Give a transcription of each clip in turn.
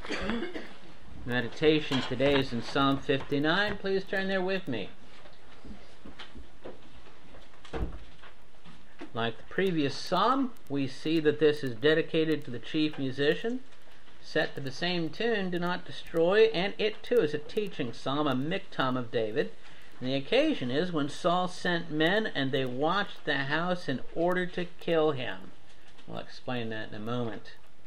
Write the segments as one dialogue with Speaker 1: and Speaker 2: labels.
Speaker 1: Meditation today is in Psalm 59. Please turn there with me. Like the previous psalm, we see that this is dedicated to the chief musician, set to the same tune, Do Not Destroy, and it too is a teaching psalm, a miktam of David. And the occasion is when Saul sent men and they watched the house in order to kill him. I'll explain that in a moment.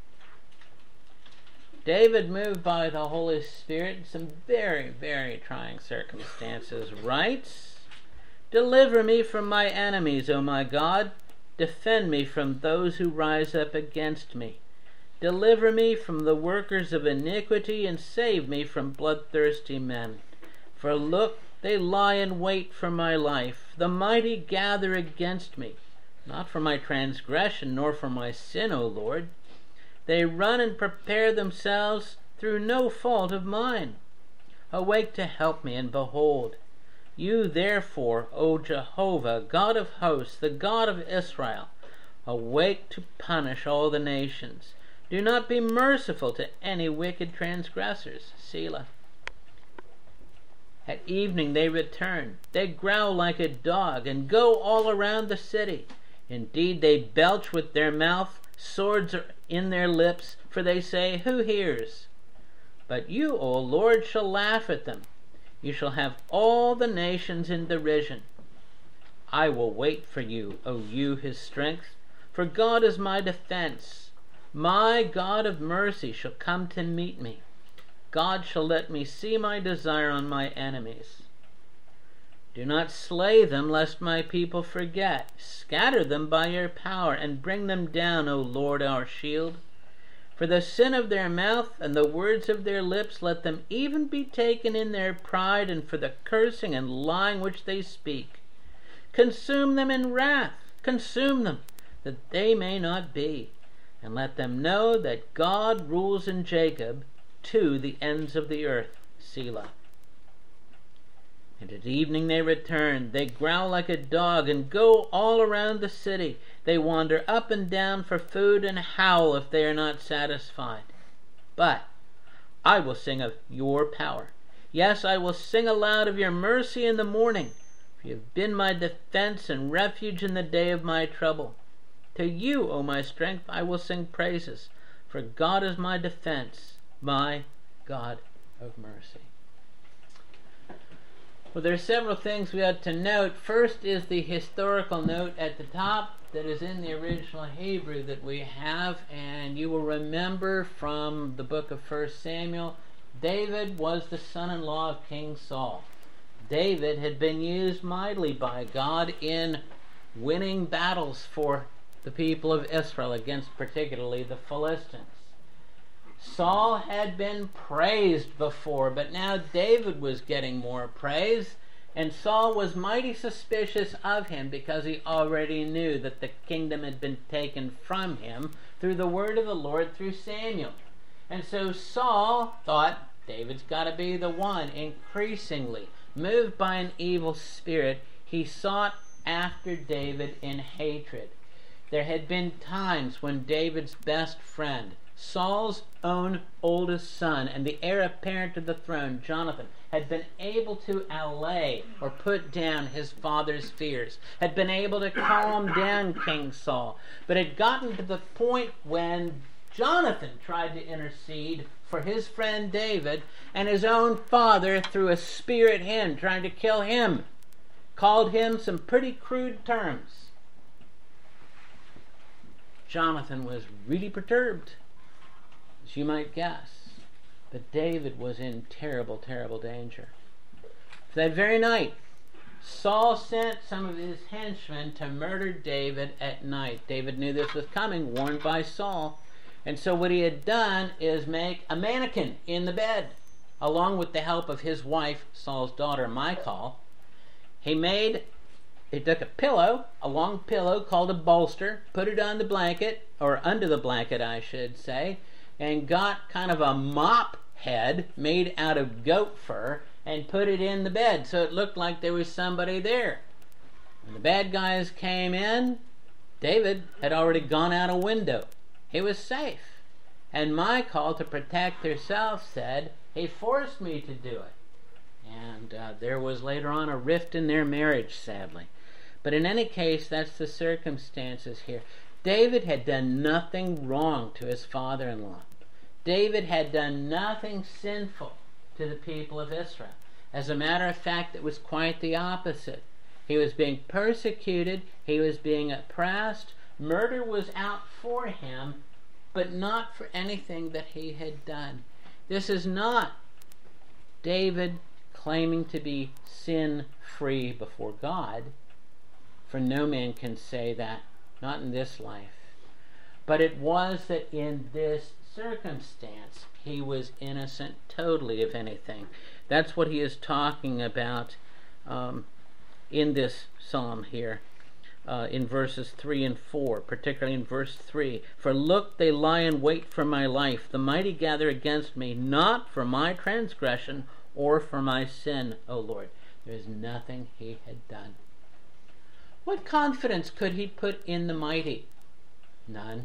Speaker 1: David, moved by the Holy Spirit in some very, very trying circumstances, writes, Deliver me from my enemies, O my God. Defend me from those who rise up against me. Deliver me from the workers of iniquity, and save me from bloodthirsty men. For look, they lie in wait for my life. The mighty gather against me, not for my transgression, nor for my sin, O Lord. They run and prepare themselves through no fault of mine. Awake to help me, and behold, you therefore, O Jehovah, God of hosts, the God of Israel, awake to punish all the nations. Do not be merciful to any wicked transgressors. Selah. At evening they return. They growl like a dog and go all around the city. Indeed, they belch with their mouth. Swords are in their lips, for they say, Who hears? But you, O Lord, shall laugh at them. You shall have all the nations in derision. I will wait for you, O you, his strength, for God is my defense. My God of mercy shall come to meet me. God shall let me see my desire on my enemies. Do not slay them, lest my people forget. Scatter them by your power, and bring them down, O Lord, our shield. For the sin of their mouth and the words of their lips, let them even be taken in their pride, and for the cursing and lying which they speak. Consume them in wrath, consume them, that they may not be. And let them know that God rules in Jacob to the ends of the earth. Selah. And at evening they return. They growl like a dog and go all around the city. They wander up and down for food and howl if they are not satisfied. But I will sing of your power. Yes, I will sing aloud of your mercy in the morning. For you have been my defense and refuge in the day of my trouble. To you, O my strength, I will sing praises. For God is my defense, my God of mercy. Well, there are several things we ought to note. First is the historical note at the top that is in the original Hebrew that we have, and you will remember from the book of 1 Samuel, David was the son-in-law of King Saul. David had been used mightily by God in winning battles for the people of Israel against particularly the Philistines. Saul had been praised before, but now David was getting more praise, and Saul was mighty suspicious of him because he already knew that the kingdom had been taken from him through the word of the Lord through Samuel. And so Saul thought, David's got to be the one. Increasingly, moved by an evil spirit, he sought after David in hatred. There had been times when David's best friend, Saul's own oldest son and the heir apparent to the throne, Jonathan, had been able to allay or put down his father's fears, had been able to calm down King Saul, but had gotten to the point when Jonathan tried to intercede for his friend David, and his own father threw a spear at him, trying to kill him, called him some pretty crude terms. Jonathan was really perturbed, as you might guess. But David was in terrible, terrible danger. For that very night, Saul sent some of his henchmen to murder David at night. David knew this was coming, warned by Saul. And so what he had done is make a mannequin in the bed, along with the help of his wife, Saul's daughter, Michal. He took a pillow, a long pillow called a bolster, put it on the blanket, or under the blanket, I should say, and got kind of a mop head made out of goat fur and put it in the bed so it looked like there was somebody there. When the bad guys came in, David had already gone out a window. He was safe. And Michal, to protect herself, said, he forced me to do it. And there was later on a rift in their marriage, sadly. But in any case, that's the circumstances here. David had done nothing wrong to his father-in-law. David had done nothing sinful to the people of Israel. As a matter of fact, it was quite the opposite. He was being persecuted, he was being oppressed, murder was out for him, but not for anything that he had done. This is not David claiming to be sin-free before God, for no man can say that, not in this life. But it was that in this circumstance he was innocent totally of anything. That's what he is talking about in this psalm here, in verses 3 and 4, particularly in verse 3. For look, they lie in wait for my life. The mighty gather against me, not for my transgression or for my sin, O Lord. There is nothing he had done. What confidence could he put in the mighty? None.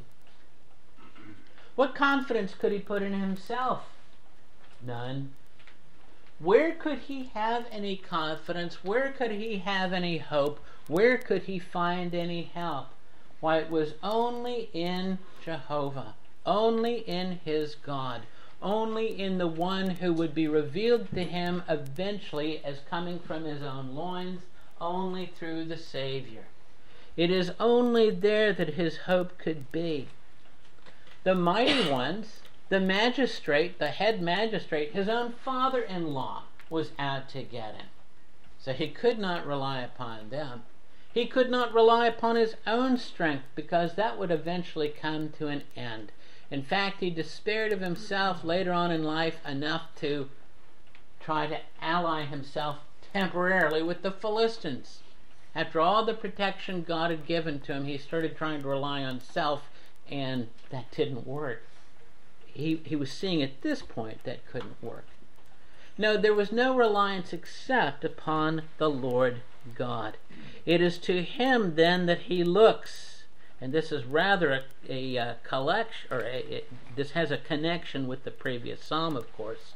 Speaker 1: What confidence could he put in himself? None. Where could he have any confidence? Where could he have any hope? Where could he find any help? Why, it was only in Jehovah, only in his God, only in the one who would be revealed to him eventually as coming from his own loins, only through the Savior. It is only there that his hope could be. The mighty ones, the magistrate, the head magistrate, his own father-in-law was out to get him. So he could not rely upon them. He could not rely upon his own strength, because that would eventually come to an end. In fact, he despaired of himself later on in life enough to try to ally himself temporarily with the Philistines. After all the protection God had given to him, he started trying to rely on self, and that didn't work. He was seeing at this point that couldn't work. No, there was no reliance except upon the Lord God. It is to him then that he looks, and this is rather a collection, or this has a connection with the previous psalm, of course.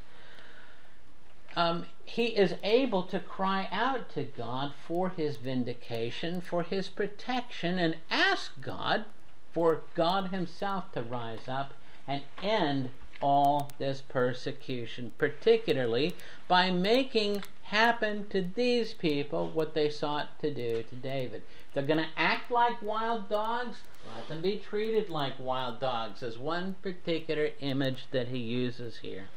Speaker 1: He is able to cry out to God for his vindication, for his protection, and ask God for God himself to rise up and end all this persecution, particularly by making happen to these people what they sought to do to David. If they're going to act like wild dogs, let them be treated like wild dogs, as one particular image that he uses here.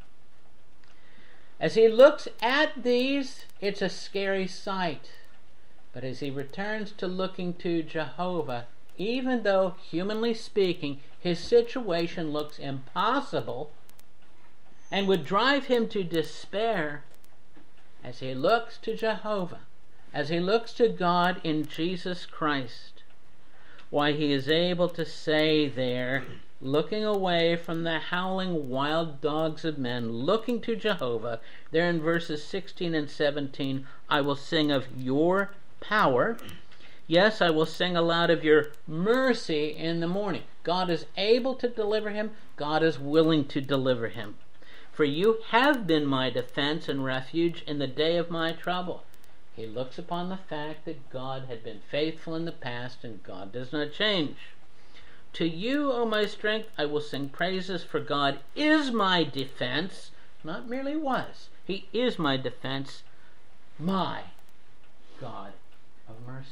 Speaker 1: As he looks at these, it's a scary sight. But as he returns to looking to Jehovah, even though, humanly speaking, his situation looks impossible and would drive him to despair, as he looks to Jehovah, as he looks to God in Jesus Christ, why, he is able to say there, looking away from the howling wild dogs of men, looking to Jehovah, there in verses 16 and 17, I will sing of your power. Yes, I will sing aloud of your mercy in the morning. God is able to deliver him. God is willing to deliver him. For you have been my defense and refuge in the day of my trouble. He looks upon the fact that God had been faithful in the past, and God does not change. To you, O my strength, I will sing praises, for God is my defense. Not merely was. He is my defense, my God of mercy.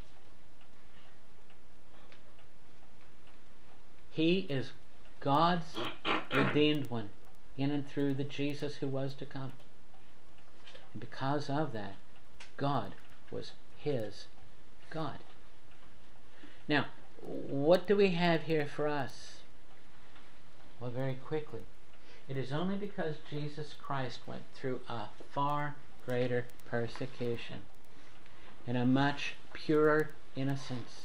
Speaker 1: He is God's redeemed one, in and through the Jesus who was to come. And because of that, God was his God. Now, what do we have here for us? Well, very quickly. It is only because Jesus Christ went through a far greater persecution and a much purer innocence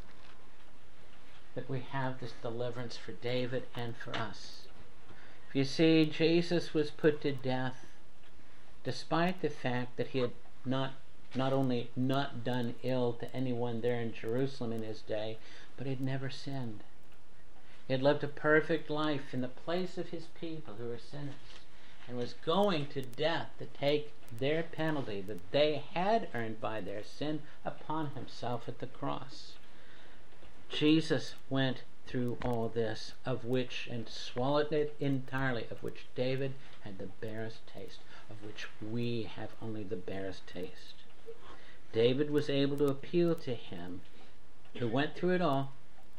Speaker 1: that we have this deliverance for David and for us. If you see, Jesus was put to death despite the fact that he had not only not done ill to anyone there in Jerusalem in his day, but he had never sinned. He had lived a perfect life in the place of his people who were sinners, and was going to death to take their penalty that they had earned by their sin upon himself at the cross. Jesus went through all this, of which, and swallowed it entirely, of which David had the barest taste, of which we have only the barest taste. David was able to appeal to him who went through it all.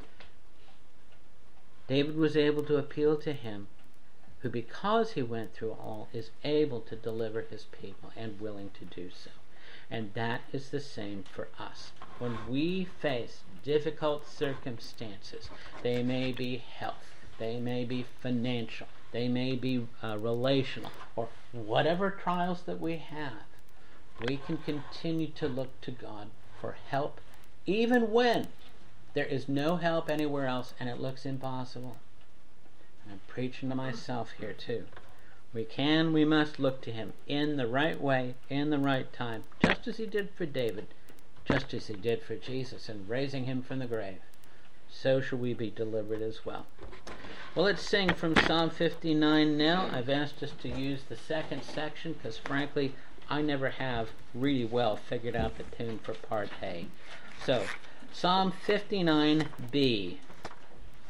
Speaker 1: David was able to appeal to him who, because he went through all, is able to deliver his people and willing to do so. And that is the same for us. When we face difficult circumstances, they may be health, they may be financial, they may be relational, or whatever trials that we have, we can continue to look to God for help, even when there is no help anywhere else and it looks impossible. I'm preaching to myself here too. We must look to him in the right way, in the right time, just as he did for David, just as he did for Jesus in raising him from the grave. So shall we be delivered as well. Well, let's sing from Psalm 59 now. I've asked us to use the second section because, frankly, I never have really well figured out the tune for part A. So, Psalm 59b.